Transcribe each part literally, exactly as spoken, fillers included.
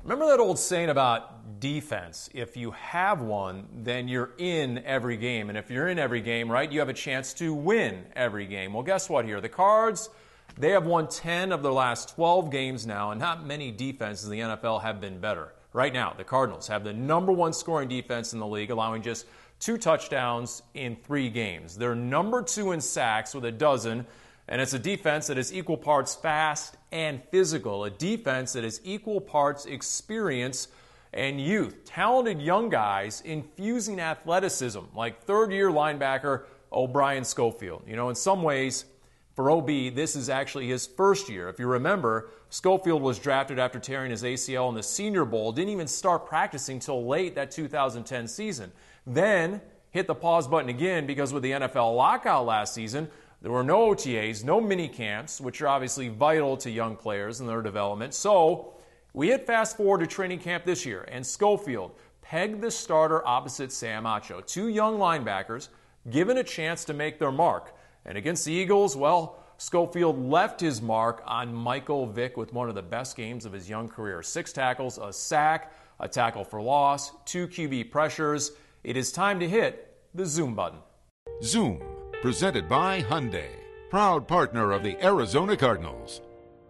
Remember that old saying about defense? If you have one, then you're in every game. And if you're in every game, right, you have a chance to win every game. Well, guess what here? The Cards, they have won ten of their last twelve games now, and not many defenses in the N F L have been better. Right now, the Cardinals have the number one scoring defense in the league, allowing just two touchdowns in three games. They're number two in sacks with a dozen, and it's a defense that is equal parts fast and physical, a defense that is equal parts experience and youth. Talented young guys infusing athleticism, like third-year linebacker O'Brien Schofield. You know, in some ways, for O B, this is actually his first year. If you remember, Schofield was drafted after tearing his A C L in the Senior Bowl, didn't even start practicing till late that two thousand ten season. Then hit the pause button again because with the N F L lockout last season, there were no O T As, no mini camps, which are obviously vital to young players and their development. So we hit fast forward to training camp this year, and Schofield pegged the starter opposite Sam Acho. Two young linebackers given a chance to make their mark. And against the Eagles, well, Schofield left his mark on Michael Vick with one of the best games of his young career. Six tackles, a sack, a tackle for loss, two Q B pressures. It is time to hit the Zoom button. Zoom, presented by Hyundai, proud partner of the Arizona Cardinals.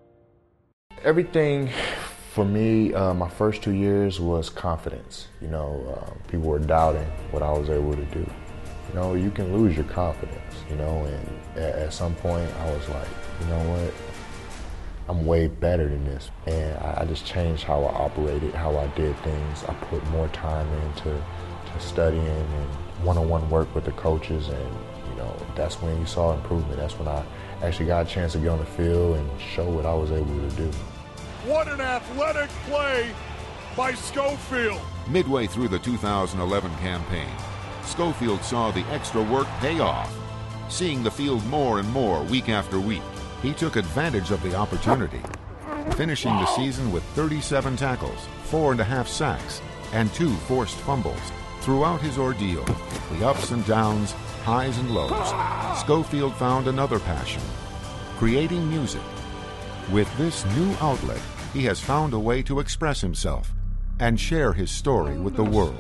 Everything for me, uh, my first two years was confidence. You know, uh, people were doubting what I was able to do. You know, you can lose your confidence, you know, and at, at some point I was like, you know what, I'm way better than this. And I, I just changed how I operated, how I did things. I put more time into to studying and one-on-one work with the coaches, and, you know, that's when you saw improvement. That's when I actually got a chance to get on the field and show what I was able to do. What an athletic play by Schofield. Midway through the two thousand eleven campaign, Schofield saw the extra work pay off. Seeing the field more and more week after week, he took advantage of the opportunity, finishing the season with thirty-seven tackles, four and a half sacks, and two forced fumbles. Throughout his ordeal, the ups and downs, highs and lows, Schofield found another passion, creating music. With this new outlet, he has found a way to express himself and share his story with the world.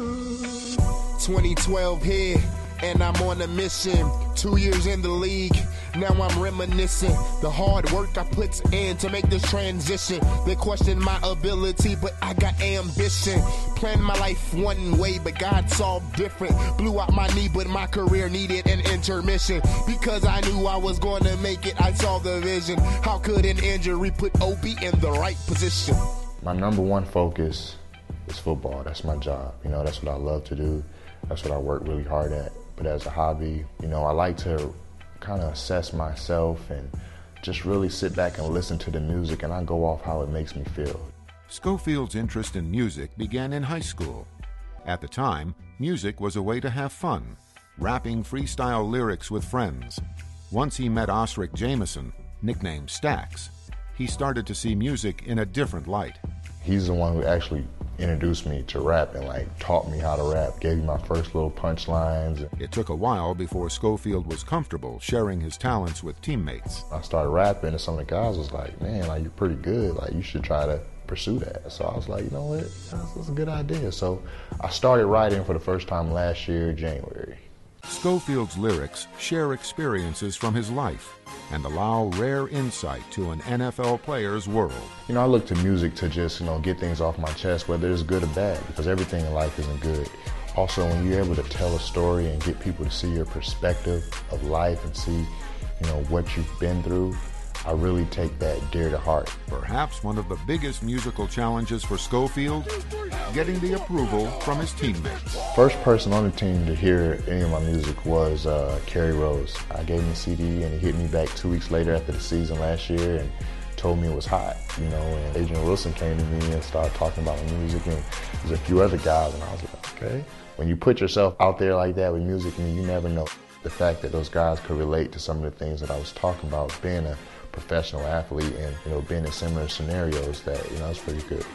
twenty twelve here, and I'm on a mission. Two years in the league, now I'm reminiscing. The hard work I put in to make this transition. They question my ability, but I got ambition. Planned my life one way, but God saw different. Blew out my knee, but my career needed an intermission. Because I knew I was going to make it, I saw the vision. How could an injury put O B in the right position? My number one focus is football. That's my job. You know, that's what I love to do. That's what I work really hard at. But as a hobby, you know, I like to kind of assess myself and just really sit back and listen to the music, and I go off how it makes me feel. Schofield's interest in music began in high school. At the time, music was a way to have fun, rapping freestyle lyrics with friends. Once he met Osric Jameson, nicknamed Stax, he started to see music in a different light. He's the one who actually introduced me to rap and like taught me how to rap, gave me my first little punchlines. It took a while before Schofield was comfortable sharing his talents with teammates. I started rapping and some of the guys was like, man, like, you're pretty good, like you should try to pursue that. So I was like, you know what, that's, that's a good idea. So I started writing for the first time last year, January. Schofield's lyrics share experiences from his life and allow rare insight to an N F L player's world. You know, I look to music to just, you know, get things off my chest, whether it's good or bad, because everything in life isn't good. Also, when you're able to tell a story and get people to see your perspective of life and see, you know, what you've been through, I really take that dear to heart. Perhaps one of the biggest musical challenges for Schofield, getting the approval from his teammates. First person on the team to hear any of my music was uh, Kerry Rose. I gave him a C D and he hit me back two weeks later after the season last year and told me it was hot, you know, and Adrian Wilson came to me and started talking about my music, and there's a few other guys, and I was like, okay. When you put yourself out there like that with music, I mean, you never know. The fact that those guys could relate to some of the things that I was talking about, being a professional athlete and, you know, being in similar scenarios, that, you know, it's pretty good.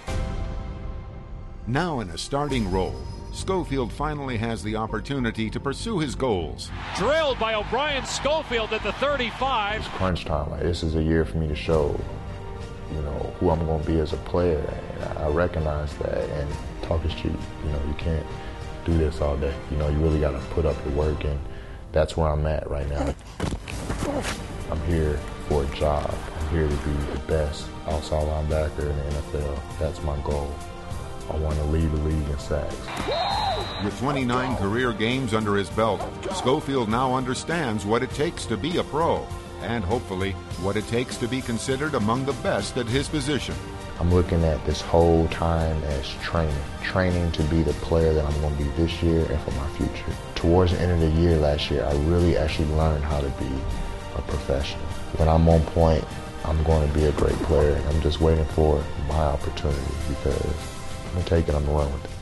Now in a starting role, Schofield finally has the opportunity to pursue his goals. Drilled by O'Brien Schofield at the thirty-five. It's crunch time. Like, this is a year for me to show, you know, who I'm going to be as a player. And I recognize that, and talk is cheap. You know, you can't do this all day. You know, you really got to put up the work, and that's where I'm at right now. I'm here for a job. I'm here to be the best outside linebacker in the N F L. That's my goal. I want to lead the league in sacks. With twenty-nine career games under his belt, Schofield now understands what it takes to be a pro, and hopefully what it takes to be considered among the best at his position. I'm looking at this whole time as training. Training to be the player that I'm going to be this year and for my future. Towards the end of the year last year, I really actually learned how to be a professional. When I'm on point, I'm going to be a great player. I'm just waiting for my opportunity because I'm going to take it, I'm going to run with it.